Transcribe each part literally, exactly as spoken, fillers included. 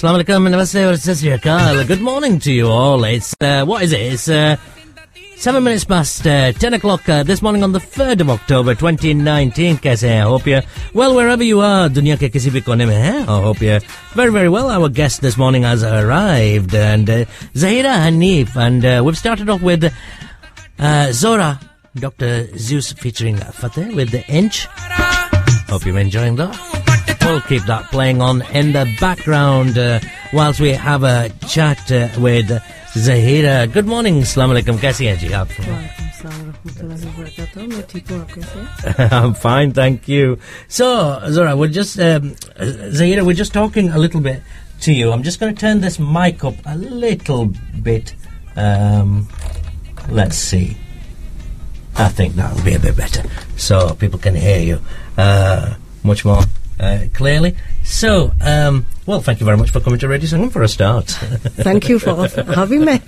Assalamu alaikum, namaste, wa sat sri akal. Good morning to you all. It's, uh, what is it? It's, uh, seven minutes past, uh, ten o'clock, uh, this morning on the third of October, twenty nineteen. Kaise hain? I hope you're well wherever you are. Dunya ke kisi bhi kone mein hai. I hope you're very, very well. Our guest this morning has arrived, and, uh, Zahira Hanif, and, uh, we've started off with, uh, Zora, Doctor Zeus featuring Fateh with the Inch. Hope you're enjoying that. We'll keep that playing on in the background uh, whilst we have a chat uh, with Zahira. Good morning, Assalamu alaikum. Kaisi hain ji aap? I'm fine, thank you. So, Zora, we're just um, Zahira, we're just talking a little bit to you. I'm just going to turn this mic up a little bit. Um, let's see. I think that'll be a bit better, so people can hear you uh, much more uh, clearly. So, um, well, thank you very much for coming to Radio Sangam for a start. Thank you for having me.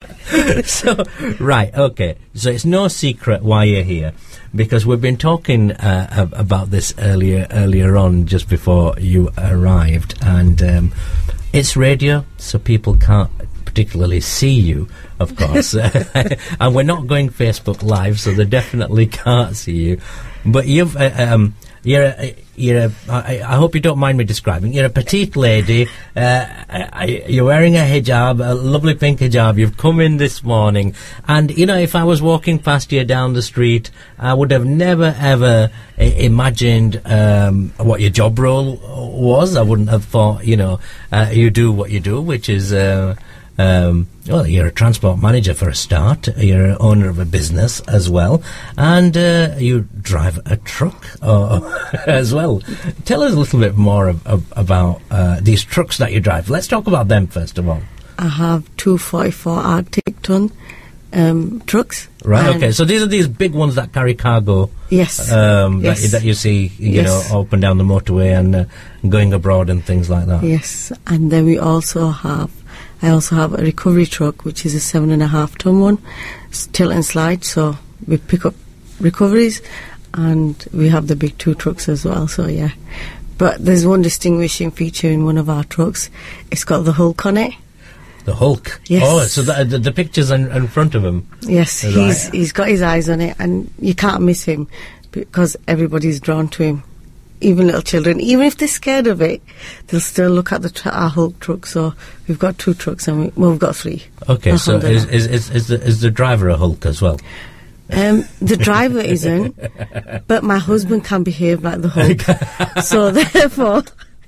So, right, okay. So it's no secret why you're here, because we've been talking uh, about this earlier, earlier on, just before you arrived, and um, it's radio, so people can't particularly see you, of course. And we're not going Facebook Live, so they definitely can't see you. But you've, uh, um, you're, a, you're, a, I, I hope you don't mind me describing. You're a petite lady. Uh, I, you're wearing a hijab, a lovely pink hijab. You've come in this morning, and you know, if I was walking past you down the street, I would have never ever uh, imagined um, what your job role was. I wouldn't have thought, you know, uh, you do what you do, which is. Uh, Um, well, you're a transport manager for a start. You're an owner of a business as well, and uh, you drive a truck uh, as well. Tell us a little bit more of, of, about uh, these trucks that you drive. Let's talk about them first of all. I have two forty-four Arctic ton um, trucks. Right. Okay. So these are these big ones that carry cargo. Yes. Um, yes. That, that you see, you yes. know, up and down the motorway and uh, going abroad and things like that. Yes, and then we also have. I also have a recovery truck, which is a seven and a half ton one, tilt and slide. So we pick up recoveries, and we have the big two trucks as well. So yeah, but there's one distinguishing feature in one of our trucks. It's got the Hulk on it. The Hulk. Yes. Oh, so the the, the picture's in, in front of him. Yes, right. he's he's got his eyes on it, and you can't miss him because everybody's drawn to him. Even little children, even if they're scared of it, they'll still look at the tra- our Hulk truck. So we've got two trucks, and we, well, we've got three. Okay, so is is, is is the is the driver a Hulk as well? Um, the driver isn't, but my husband can behave like the Hulk. So therefore,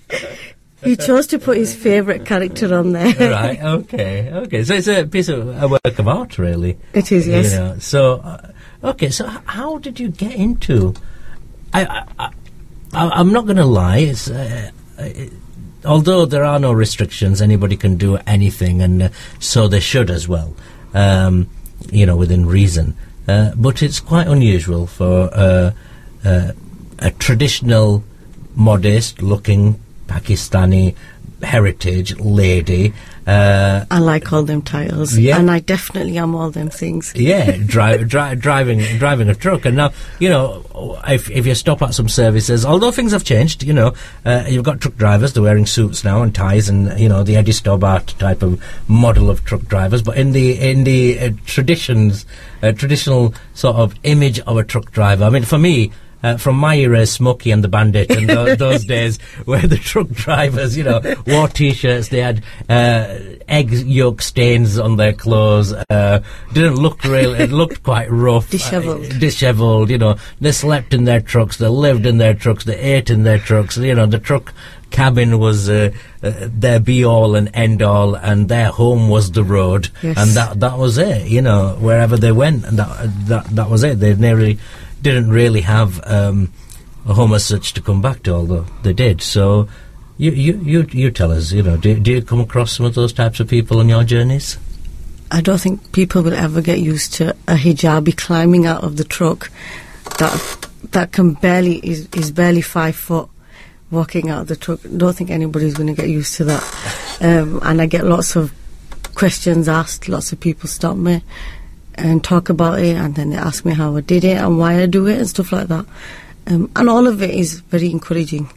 he chose to put his favourite character on there. Right. Okay. Okay. So it's a piece of a work of art, really. It is. Yes. You know, so uh, okay. So h- how did you get into? I. I, I I'm not going to lie. It's, uh, it, although there are no restrictions, anybody can do anything, and uh, so they should as well. Um, you know, within reason. Uh, but it's quite unusual for uh, uh, a traditional, modest-looking Pakistani heritage lady. Uh, I like all them titles, yeah. and I definitely am all them things. Yeah, dri- dri- driving driving a truck, and now you know if if you stop at some services, although things have changed, you know, uh, you've got truck drivers. They're wearing suits now and ties, and you know the Eddie Stobart type of model of truck drivers. But in the in the uh, traditions, uh, traditional sort of image of a truck driver. I mean, for me. Uh, from my era, Smokey and the Bandit, and th- those days where the truck drivers, you know, wore T-shirts, they had uh, egg yolk stains on their clothes, uh, didn't look real, it looked quite rough. Dishevelled. Uh, dishevelled, you know, they slept in their trucks, they lived in their trucks, they ate in their trucks, you know, the truck cabin was uh, uh, their be-all and end-all, and their home was the road, yes. and that that was it, you know, wherever they went, and that, that, that was it. They nearly... didn't really have um, a home as such to come back to, although they did. So, you you you, you tell us, you know, do, do you come across some of those types of people on your journeys? I don't think people will ever get used to a hijabi climbing out of the truck that that can barely is, is barely five foot walking out of the truck. Don't think anybody's going to get used to that. Um, and I get lots of questions asked. Lots of people stop me and talk about it, and then they ask me how I did it and why I do it and stuff like that. Um, and all of it is very encouraging.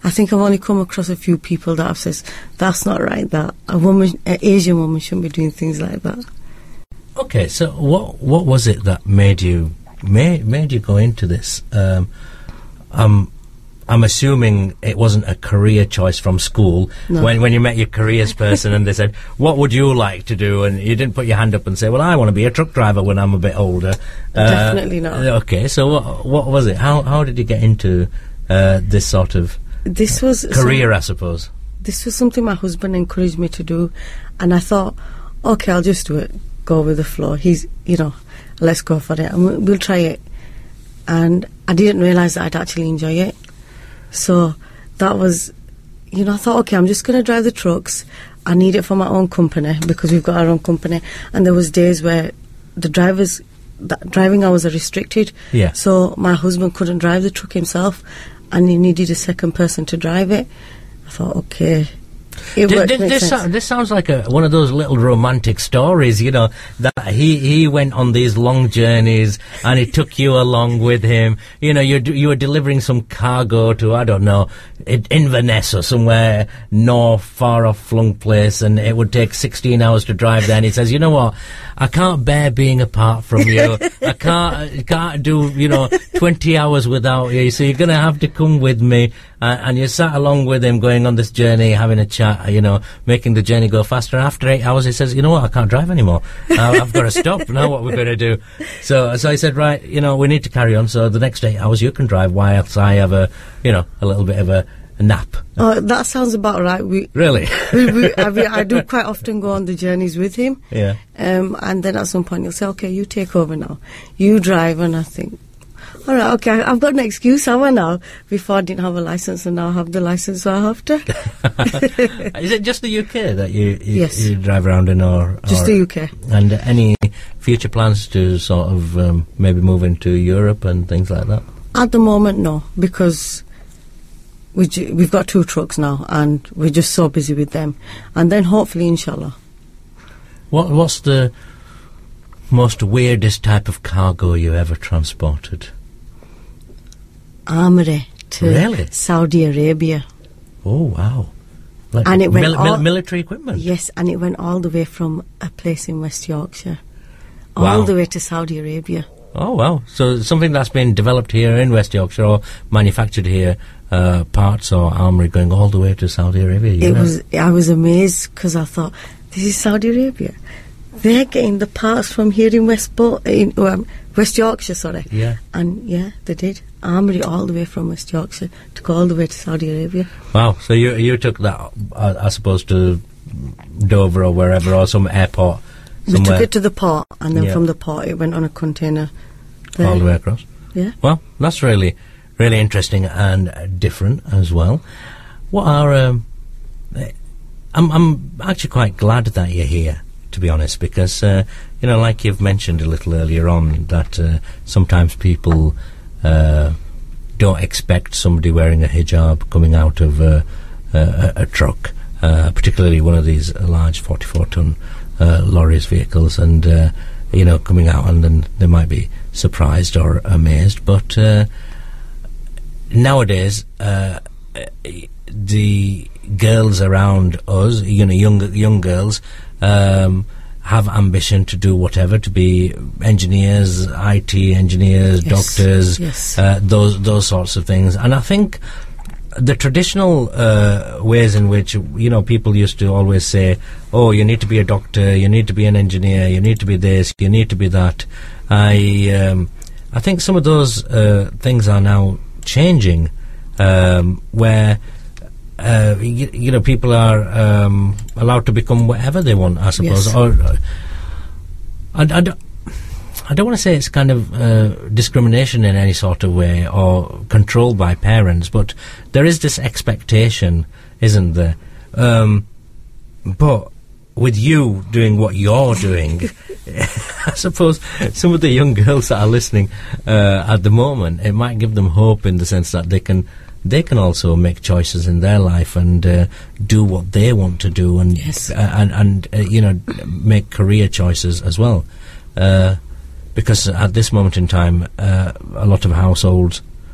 I think I've only come across a few people that have said, that's not right, that a woman, an Asian woman shouldn't be doing things like that. Okay, so what what was it that made you made, made you go into this? Um, um, I'm assuming it wasn't a career choice from school. No. When when you met your careers person and they said, what would you like to do? And you didn't put your hand up and say, well, I want to be a truck driver when I'm a bit older. Definitely not. Okay, so what what was it? How how did you get into uh, this sort of This was career, some, I suppose? This was something my husband encouraged me to do, and I thought, okay, I'll just do it. Go with the flow. He's, you know, let's go for it, and we'll, we'll try it. And I didn't realise that I'd actually enjoy it. So that was, you know, I thought, okay, I'm just going to drive the trucks. I need it for my own company because we've got our own company. And there was days where the drivers, the driving hours are restricted. Yeah. So my husband couldn't drive the truck himself, and he needed a second person to drive it. I thought, okay. It Did, worked, did, makes this, sense. so, this sounds like a, one of those little romantic stories, you know, that he, he went on these long journeys and he took you along with him. You know, you you were delivering some cargo to, I don't know, in Inverness or somewhere north, far off flung place, and it would take sixteen hours to drive there. And he says, you know what, I can't bear being apart from you. I can't can't do, you know, twenty hours without you, so you're going to have to come with me. Uh, and you sat along with him going on this journey, having a chat, you know, making the journey go faster. And after eight hours, he says, you know what, I can't drive anymore. Uh, I've got to stop. Now what we're going to do? So so I said, right, you know, we need to carry on. So the next eight hours you can drive whilst I have a, you know, a little bit of a, a nap. Oh, that sounds about right. We Really? we, we, I, mean, I do quite often go on the journeys with him. Yeah. Um, and then at some point he'll say, okay, you take over now. You drive. And I think, all right, okay, I've got an excuse, have I now? Before I didn't have a license, and now I have the license, so I have to. Is it just the U K that you, you, Yes. you drive around in, or, Just or the U K. And any future plans to sort of um, maybe move into Europe and things like that? At the moment, no, because we ju- we've got two trucks now, and we're just so busy with them. And then hopefully, inshallah. What What's the most weirdest type of cargo you ever transported? Armory to Really? Saudi Arabia. Oh, wow. Like And it went mil- all- mil- military equipment? Yes, and it went all the way from a place in West Yorkshire, Wow. all the way to Saudi Arabia. Oh, wow. So something that's been developed here in West Yorkshire or manufactured here, uh, parts or armoury going all the way to Saudi Arabia. It yeah. was. I was amazed because I thought, this is Saudi Arabia. They're getting the parts from here in West Bo- in um, West Yorkshire, sorry. Yeah. And yeah, they did. Armory all the way from West Yorkshire to go all the way to Saudi Arabia. Wow. So you you took that, uh, I suppose, to Dover or wherever, or some airport We somewhere, took it to the port, and then Yeah. from the port it went on a container. There. all the way across. Yeah. Well, that's really, really interesting and uh, different as well. What are... Um, eh, I'm, I'm actually quite glad that you're here, to be honest, because, uh, you know, like you've mentioned a little earlier on, that uh, sometimes people uh, don't expect somebody wearing a hijab coming out of uh, a, a truck, uh, particularly one of these large forty-four ton uh, lorries vehicles, and, uh, you know, coming out, and then they might be surprised or amazed. But uh, nowadays, uh, the girls around us, you know, young young girls, um, have ambition to do whatever, to be engineers, I T engineers, Yes, doctors, yes. uh, those those sorts of things. And I think the traditional uh, ways in which, you know, people used to always say, oh, you need to be a doctor, you need to be an engineer, you need to be this, you need to be that. I um, I think some of those uh, things are now changing, um, where uh, you, you know, people are um, allowed to become whatever they want, I suppose. Yes. Or uh, I, I don't, I don't want to say it's kind of uh, discrimination in any sort of way or controlled by parents, but there is this expectation, isn't there? Um, but with you doing what you're doing, I suppose some of the young girls that are listening uh, at the moment, it might give them hope in the sense that they can they can also make choices in their life and uh, do what they want to do, and Yes. uh, and and uh, you know, make career choices as well. Uh, because at this moment in time, uh, a lot of households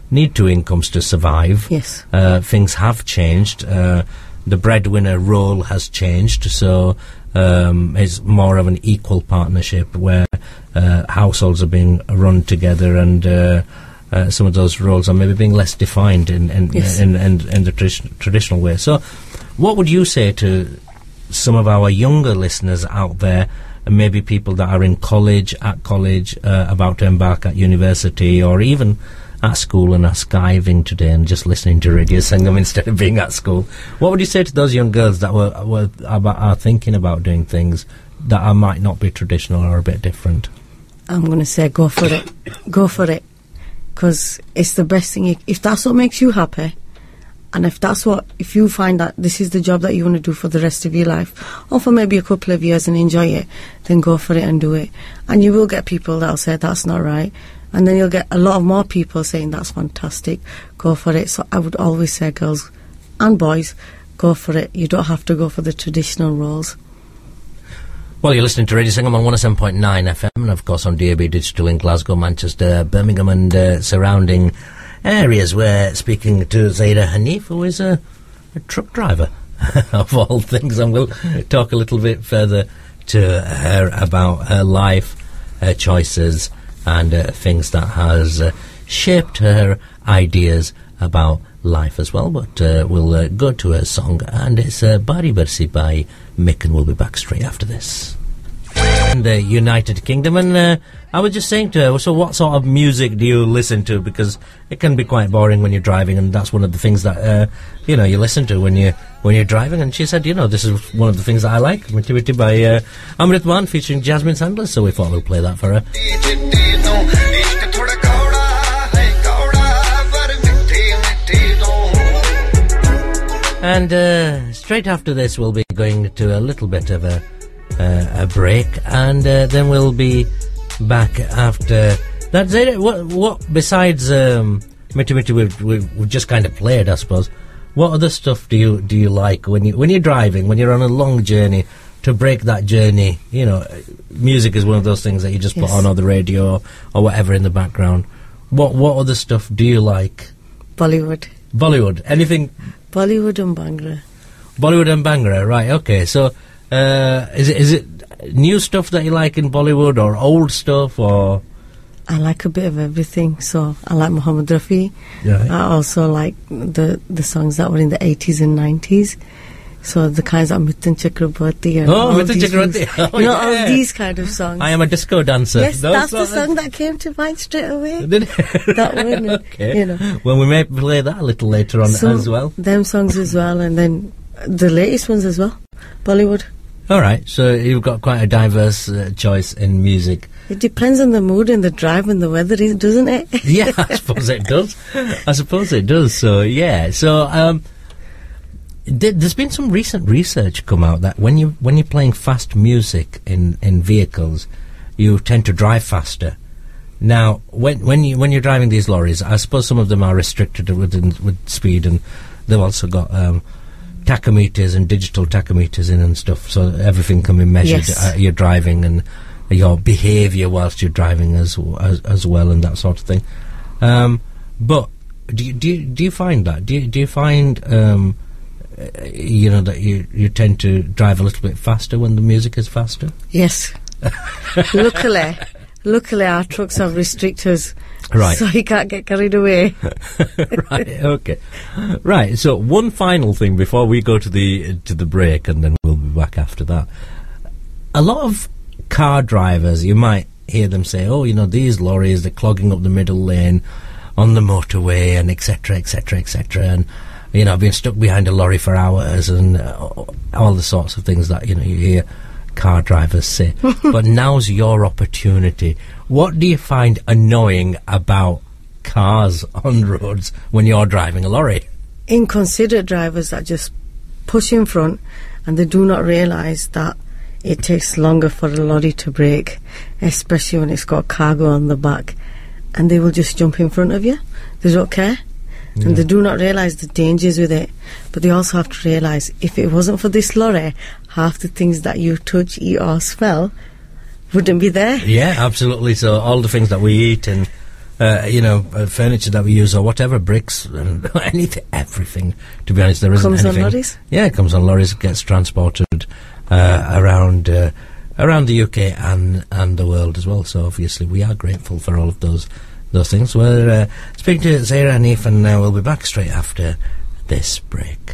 need two incomes to survive. Yes. Uh, things have changed. Uh, the breadwinner role has changed, so um, it's more of an equal partnership where uh, households are being run together, and uh, uh, some of those roles are maybe being less defined in in, Yes. in, in, in the tradi- traditional way. So, what would you say to some of our younger listeners out there, and maybe people that are in college, at college, uh, about to embark at university, or even at school and are skiving today and just listening to Radio Sangam instead of being at school? What would you say to those young girls that were, were about, are thinking about doing things that are, might not be traditional or a bit different? I'm going to say go for it. Go for it. Because it's the best thing. You, if that's what makes you happy, and if that's what, if you find that this is the job that you want to do for the rest of your life, or for maybe a couple of years and enjoy it, then go for it and do it. And you will get people that'll say that's not right. And then you'll get a lot of more people saying that's fantastic, go for it. So I would always say, girls and boys, go for it. You don't have to go for the traditional roles. Well, you're listening to Radio Sangam on one oh seven point nine F M, and of course on D A B Digital in Glasgow, Manchester, Birmingham and uh, surrounding areas. We're speaking to Zaida Hanif, who is a, a truck driver, of all things, and we'll talk a little bit further to her about her life, her choices, and uh, things that has uh, shaped her ideas about life as well. But uh, we'll uh, go to a song, and it's uh, Bari Barsi by Mick, and we'll be back straight after this. In the United Kingdom, and uh, I was just saying to her, so what sort of music do you listen to? Because it can be quite boring when you're driving, and that's one of the things that uh, you know you listen to when you when you're driving. And she said, you know, this is one of the things that I like, Mitti Mitti by uh, Amrit Maan featuring Jasmine Sandler. So we thought we'll play that for her. And uh, straight after this, we'll be going to a little bit of a uh, a break, and uh, then we'll be back after that. Zaida, what, what besides um, Mitti Mitti, we've, we've, we've just kind of played, I suppose. What other stuff do you do you like when you when you're driving, when you're on a long journey? To break that journey, you know, music is one of those things that you just Yes. put on, or the radio or whatever in the background. What what other stuff do you like? Bollywood. Bollywood, anything? Bollywood and Bhangra. Bollywood and Bhangra, right? Okay, so uh, is it is it new stuff that you like in Bollywood, or old stuff, or? I like a bit of everything. So I like Muhammad Rafi. Right. I also like the the songs that were in the eighties and nineties. So the kinds of Mithun Chakraborty and Oh, all Mithun these Chakraborty. things. Oh, you know, yeah. all these kind of songs. I am a disco dancer. Yes, Those that's the sort of- song that came to mind straight away. Did it? That one, Okay. you know. Well, we may play that a little later on So, as well. them songs as well, and then the latest ones as well. Bollywood. All right, so you've got quite a diverse uh, choice in music. It depends on the mood and the drive and the weather, is- doesn't it? Yeah, I suppose it does. I suppose it does. So yeah, so um, th- there's been some recent research come out that when you when you're playing fast music in, in vehicles, you tend to drive faster. Now, when when you when you're driving these lorries, I suppose some of them are restricted with with speed, and they've also got um, tachometers and digital tachometers in and stuff, so everything can be measured. Yes. Uh, you're driving and your behaviour whilst you're driving as, as as well, and that sort of thing. Um, but do you, do you, do you find that? Do you, do you find um, uh, you know that you you tend to drive a little bit faster when the music is faster? Yes. luckily, luckily our trucks have restrictors, Right. so you can't get carried away. Right. Okay. Right. So one final thing before we go to the to the break, and then we'll be back after that. A lot of car drivers, you might hear them say, "Oh, you know, these lorries, they're clogging up the middle lane on the motorway, and et cetera, et cetera, et cetera." And you know, being stuck behind a lorry for hours, and uh, all the sorts of things that you know you hear car drivers say. But now's your opportunity. What do you find annoying about cars on roads when you're driving a lorry? Inconsiderate drivers that just push in front, and they do not realise that it takes longer for a lorry to brake, especially when it's got cargo on the back, and they will just jump in front of you. They don't care. Yeah. And they do not realise the dangers with it. But they also have to realise, if it wasn't for this lorry, half the things that you touch, eat or smell wouldn't be there. Yeah, absolutely. So all the things that we eat and uh, you know, uh, furniture that we use or whatever, bricks, and anything, everything. To be honest, there isn't Comes anything. on lorries? Yeah, it comes on lorries, gets transported uh, around uh, around the U K and and the world as well. So obviously, we are grateful for all of those those things. We're uh, speaking to Zahra Hanif, and uh, we'll be back straight after this break.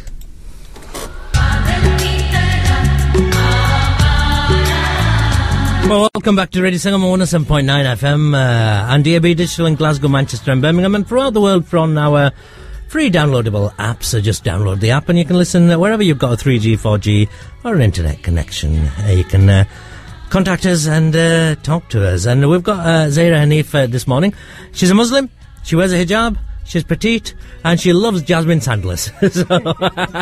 Well, welcome back to Radio Sangam one oh seven point nine F M uh, and D A B Digital in Glasgow, Manchester and Birmingham, and throughout the world from our free downloadable app. So just download the app and you can listen wherever you've got a three G, four G or an internet connection. Uh, you can uh, contact us and uh, talk to us. And we've got uh, Zahra Hanif uh, this morning. She's a Muslim, she wears a hijab, she's petite, and she loves Jasmine Sandlers. so,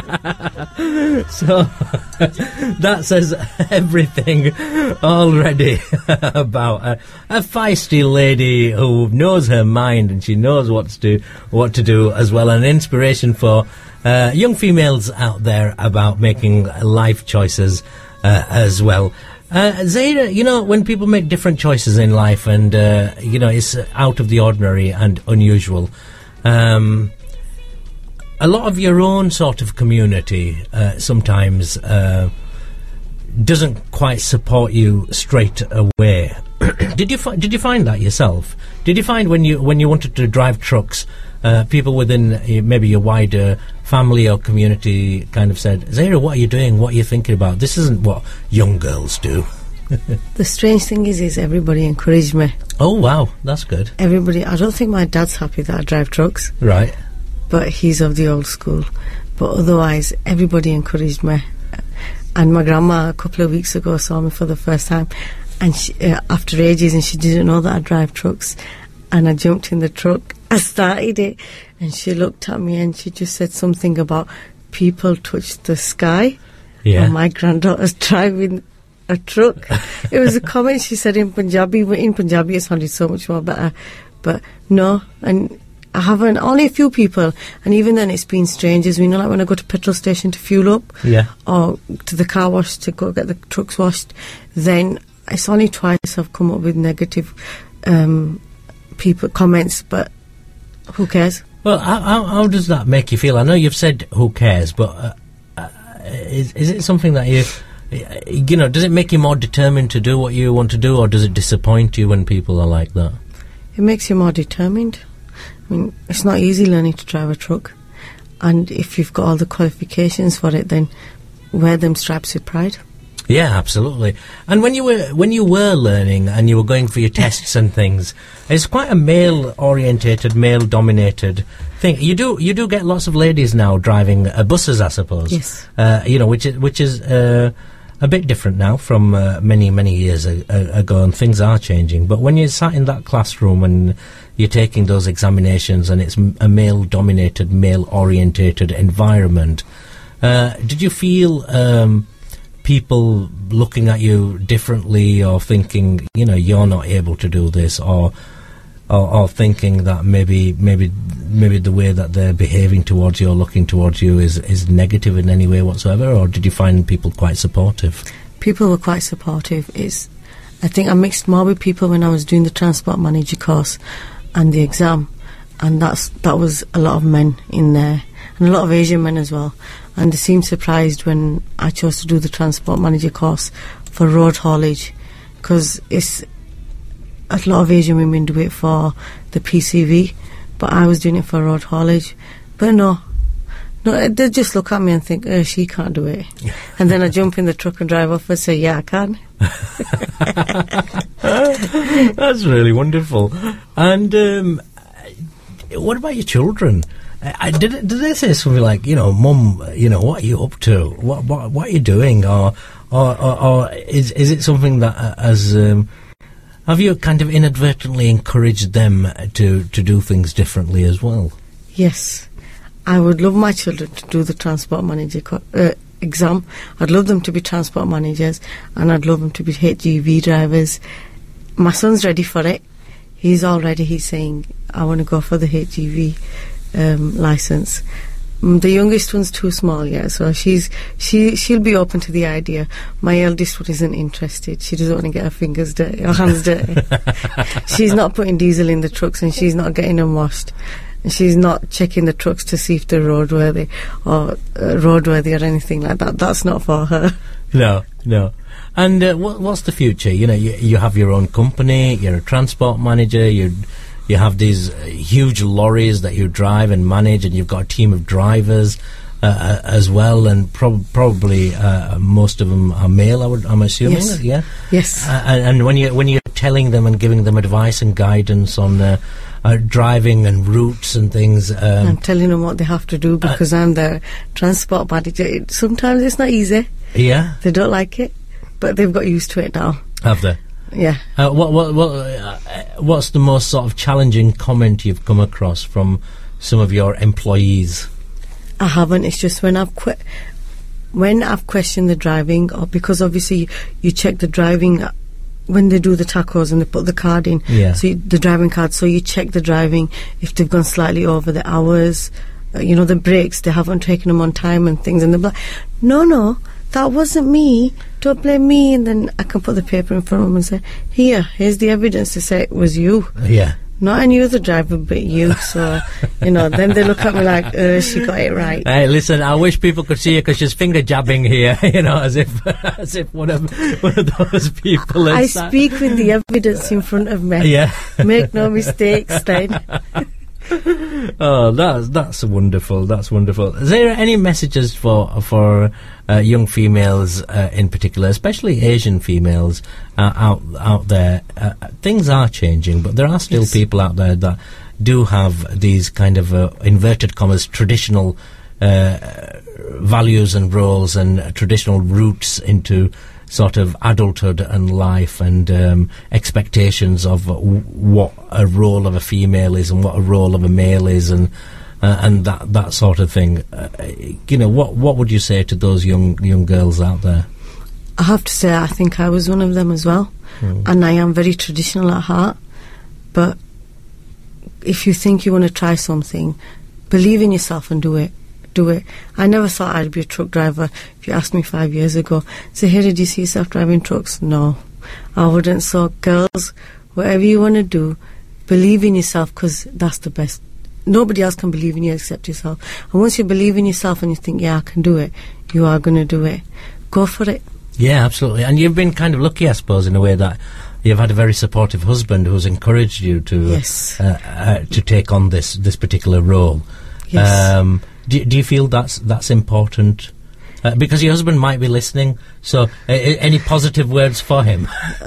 so that says everything already about a, a feisty lady who knows her mind, and she knows what to do, what to do as well. An inspiration for uh, young females out there about making life choices uh, as well. Uh, Zahra, you know, when people make different choices in life, and uh, you know, it's out of the ordinary and unusual. Um, a lot of your own sort of community uh, sometimes uh, doesn't quite support you straight away. did you fi- did you find that yourself? Did you find when you when you wanted to drive trucks, uh, people within uh, maybe your wider family or community kind of said, "Zahra, what are you doing? What are you thinking about? This isn't what young girls do." The strange thing is, is everybody encouraged me. Oh wow, that's good. Everybody. I don't think my dad's happy that I drive trucks. Right. But he's of the old school. But otherwise, everybody encouraged me. And my grandma, a couple of weeks ago, saw me for the first time, and she, uh, after ages, and she didn't know that I drive trucks. And I jumped in the truck. I started it, and she looked at me and she just said something about people touch the sky. Yeah. And my granddaughter's driving a truck. It was a comment she said in Punjabi. In Punjabi, it sounded so much more better. But no, and I haven't. Only a few people, and even then, it's been strangers. You know, like when I go to petrol station to fuel up, yeah, or to the car wash to go get the trucks washed. Then it's only twice I've come up with negative um, people comments. But who cares? Well, how, how, how does that make you feel? I know you've said who cares, but uh, uh, is is it something that you? You know, does it make you more determined to do what you want to do, or does it disappoint you when people are like that? It makes you more determined. I mean, it's not easy learning to drive a truck, and if you've got all the qualifications for it, then wear them stripes with pride. Yeah, absolutely. And when you were when you were learning and you were going for your tests and things, it's quite a male-orientated, male-dominated thing. You do you do get lots of ladies now driving uh, buses, I suppose. Yes. Uh, you know, which is which is. Uh, a bit different now from uh, many, many years a- a- ago, and things are changing. But when you're sat in that classroom and you're taking those examinations and it's m- a male-dominated, male-orientated environment, uh, did you feel um, people looking at you differently, or thinking, you know, you're not able to do this, or or, or thinking that maybe maybe maybe the way that they're behaving towards you or looking towards you is, is negative in any way whatsoever? Or did you find people quite supportive? People were quite supportive. It's, I think I mixed more with people when I was doing the transport manager course and the exam, and that's that was a lot of men in there, and a lot of Asian men as well. And they seemed surprised when I chose to do the transport manager course for road haulage, because it's a lot of Asian women do it for the P C V, but I was doing it for road haulage. But no, no, they just look at me and think, oh, she can't do it. And then I jump in the truck and drive off and say, yeah, I can. That's really wonderful. And um, what about your children? I, did, did they say something like, you know, Mum, you know, what are you up to? What what, what are you doing? Or or, or, or is, is it something that uh, as... Um, have you kind of inadvertently encouraged them to, to do things differently as well? Yes. I would love my children to do the transport manager co- uh, exam. I'd love them to be transport managers, and I'd love them to be H G V drivers. My son's ready for it. He's all ready. He's saying, I want to go for the H G V um, licence. Mm, The youngest one's too small, yeah, so she's she she'll be open to the idea. My eldest one isn't interested. She doesn't want to get her fingers dirty or hands dirty. She's not putting diesel in the trucks, and she's not getting them washed. And she's not checking the trucks to see if they're roadworthy or uh, roadworthy or anything like that. That's not for her. No, no. And uh, what, what's the future? You know, you, you have your own company, you're a transport manager, you you have these uh, huge lorries that you drive and manage, and you've got a team of drivers uh, uh, as well, and prob- probably uh, most of them are male, I would, I'm assuming. Yes. Yeah. Yes. Uh, and, and when you when you're telling them and giving them advice and guidance on uh, uh, driving and routes and things, um, I'm telling them what they have to do because uh, I'm the transport manager. It, sometimes it's not easy. Yeah. They don't like it, but they've got used to it now. Have they? Yeah. Uh, what what what? Uh, what's the most sort of challenging comment you've come across from some of your employees? I haven't. It's just when I've que- when I've questioned the driving, or because obviously you, you check the driving uh, when they do the tacos and they put the card in. Yeah. So you, the driving card. So you check the driving if they've gone slightly over the hours. Uh, you know, the brakes, they haven't taken them on time and things, and they're like, no, no. That wasn't me. Don't blame me. And then I can put the paper in front of them and say, here, here's the evidence to say it was you. Yeah. Not any other driver but you. So, you know, then they look at me like, uh, she got it right. Hey, listen, I wish people could see you because she's finger jabbing here, you know, as if as if one of, one of those people is... I speak with the evidence in front of me. Yeah. Make no mistakes then. Oh, that's that's wonderful. That's wonderful. Is there any messages for for uh, young females uh, in particular, especially Asian females uh, out out there? Uh, things are changing, but there are still Yes. people out there that do have these kind of uh, inverted commas traditional uh, values and roles and uh, traditional roots into sort of adulthood and life and um, expectations of w- what a role of a female is and what a role of a male is and uh, and that that sort of thing. Uh, you know, what what would you say to those young young girls out there? I have to say, I think I was one of them as well. Mm. And I am very traditional at heart. But if you think you want to try something, believe in yourself and do it. Do it. I never thought I'd be a truck driver. If you asked me five years ago, so here, did you see yourself driving trucks? No, I wouldn't. So girls, whatever you want to do, believe in yourself, because that's the best. Nobody else can believe in you except yourself. And once you believe in yourself and you think, yeah, I can do it, you are going to do it. Go for it. Yeah, absolutely. And you've been kind of lucky, I suppose, in a way that you've had a very supportive husband who's encouraged you to Yes. uh, uh, to take on this this particular role. Yes. Um, do, do you feel that's that's important? Uh, because your husband might be listening, so uh, any positive words for him?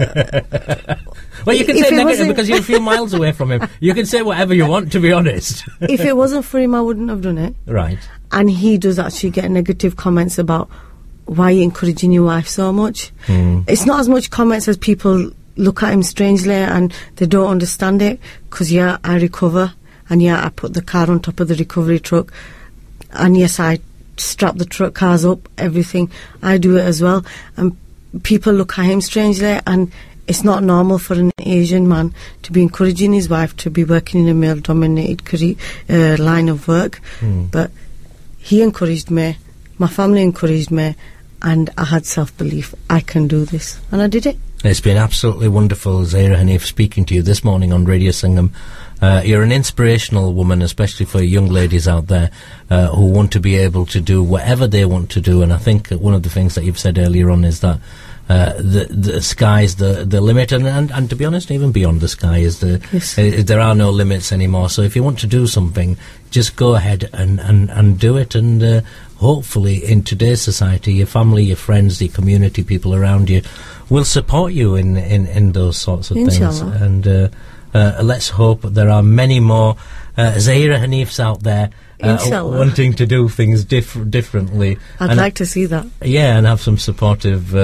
Well, you can If say it negative wasn't- because you're a few miles away from him. You can say whatever you want, to be honest. If it wasn't for him, I wouldn't have done it. Right. And he does actually get negative comments about why you're encouraging your wife so much. Mm. It's not as much comments as people look at him strangely and they don't understand it, because yeah, I recover, and yeah, I put the car on top of the recovery truck, and yes, I strap the truck cars up, everything. I do it as well, and people look at him strangely, and it's not normal for an Asian man to be encouraging his wife to be working in a male-dominated career, uh, line of work. Mm. But he encouraged me, my family encouraged me, and I had self-belief. I can do this, and I did it. It's been absolutely wonderful, Zahira Hanif, speaking to you this morning on Radio Singham. Uh, you're an inspirational woman, especially for young ladies out there uh, who want to be able to do whatever they want to do. And I think one of the things that you've said earlier on is that uh, the the sky's the the limit, and, and and to be honest, even beyond the sky is the Yes. uh, there are no limits anymore. So if you want to do something, just go ahead and and and do it. And uh, hopefully, in today's society, your family, your friends, the community, people around you will support you in in in those sorts of things. Inshallah. And uh, uh, let's hope there are many more uh, Zahira Hanifs out there uh, Inshallah. wanting to do things diff- differently. I'd and like to see that. yeah, and have some supportive uh,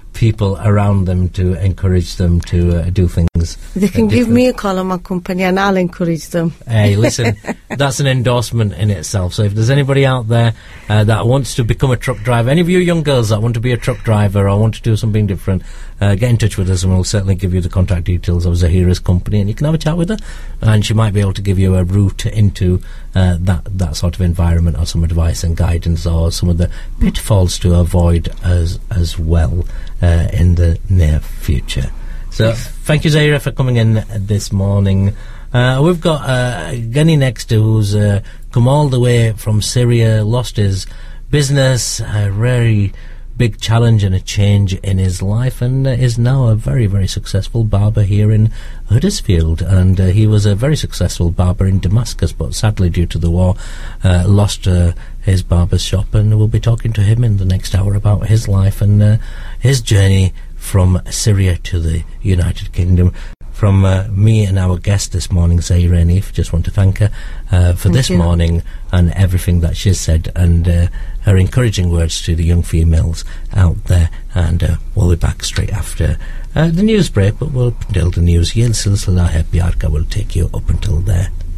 people around them to encourage them to uh, do things. They can give me a call on my company and I'll encourage them. Hey, listen, that's an endorsement in itself. So if there's anybody out there uh, that wants to become a truck driver, any of you young girls that want to be a truck driver or want to do something different, uh, get in touch with us and we'll certainly give you the contact details of Zahira's company and you can have a chat with her and she might be able to give you a route into uh, that, that sort of environment or some advice and guidance or some of the pitfalls to avoid as, as well. Uh, in the near future. So thank you, Zahira, for coming in this morning. Uh, we've got uh, Gunny next, who's uh, come all the way from Syria, lost his business, a very big challenge and a change in his life, and uh, is now a very, very successful barber here in Huddersfield. And uh, he was a very successful barber in Damascus, but sadly, due to the war, uh, lost uh, his barber's shop. And we'll be talking to him in the next hour about his life and uh, his journey from Syria to the United Kingdom. From uh, me and our guest this morning, Zahira Hanif, just want to thank her uh, for thank this you. morning and everything that she's said and uh, her encouraging words to the young females out there. And uh, we'll be back straight after uh, the news break, but we'll until the news. Yel Silsila Hai Pyar Ka will take you up until there.